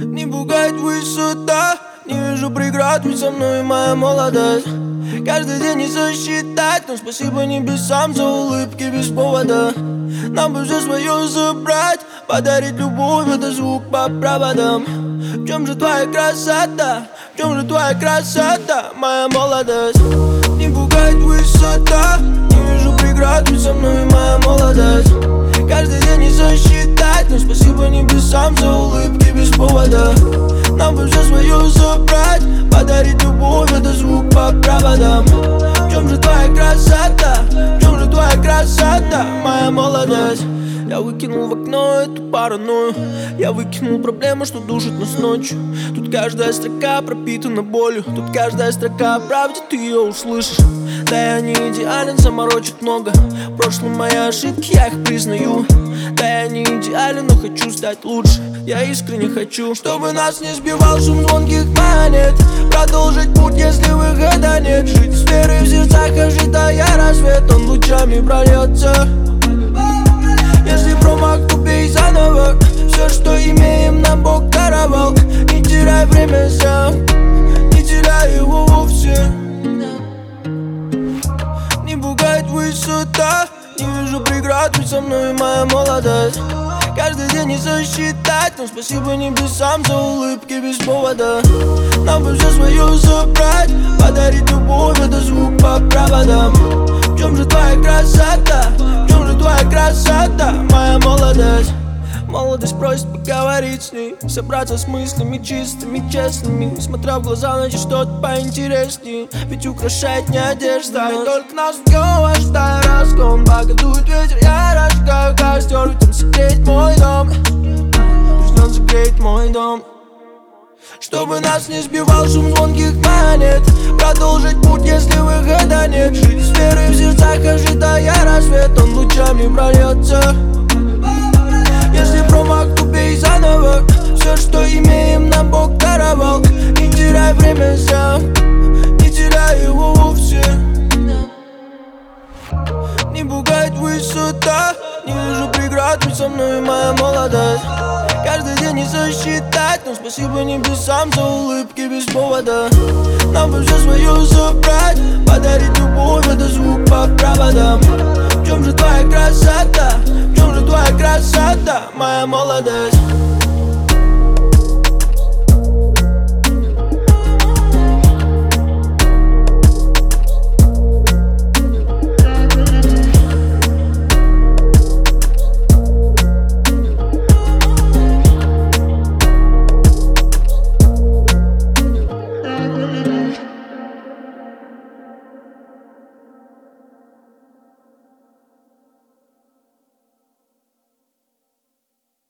Не пугает высота, не вижу преград, ведь со мной моя молодость. Каждый день не засчитать, но спасибо небесам за улыбки без повода. Нам бы все свое забрать, подарить любовь, это звук по проводам. В чем же твоя красота, в чем же твоя красота, моя молодость? Не пугает высота, не вижу преград, ведь со мной моя молодость. Каждый день не засчитать, но спасибо небесам за улыбки без повода. Нам бы все свое забрать, подарить любовь, это звук по проводам. В чем же твоя красота, в чем же твоя красота, моя молодость? Я выкинул в окно эту паранойю, я выкинул проблему, что душит нас ночью. Тут каждая строка пропитана болью, тут каждая строка о правде, ты ее услышишь. Да я не идеален, заморочек много, в прошлом мои ошибки, я их признаю. Да я не идеален, но хочу стать лучше, я искренне хочу, чтобы нас не сбивал шум звонких монет. Продолжить путь, если выхода нет. Жить с верой в сердцах, ожидая рассвет, он лучами прольется. Если промах, то бей заново. Все, что имеем, нам Бог даровал. Не теряй время сам, не теряй его вовсе. Не пугает высота, не вижу преград, ведь со мной моя молодость. Каждый день не засчитать, но спасибо небесам за улыбки без повода. Нам бы все свое забрать, подарить любовь, это звук по проводам. В чем же твоя красота, в чем же твоя красота, моя молодость? Молодость просит поговорить с ней, собраться с мыслями чистыми, честными, смотря в глаза, найти что-то поинтереснее. Ведь украшает не одежда, и только нас вдвоем ожидая разгон. Пока дует ветер, я разжигаю костер, ведь он согреет мой дом, пусть он согреет мой дом. Чтобы нас не сбивал шум звонких монет. Продолжить путь, если выхода нет. Жить с верой в сердцах, ожидая рассвет, он лучами прольется. Если промах, то бей заново. Все, что имеем, нам Бог даровал. Не теряй время сам, не теряй его вовсе. Не пугает высота, не вижу преград, ведь со мной моя молодость. Каждый день не засчитать, но спасибо небесам за улыбки без повода. Нам бы все свое забрать, подарить любовь, это звук по проводам. В чем же твоя красота, в чем же твоя красота, моя молодость?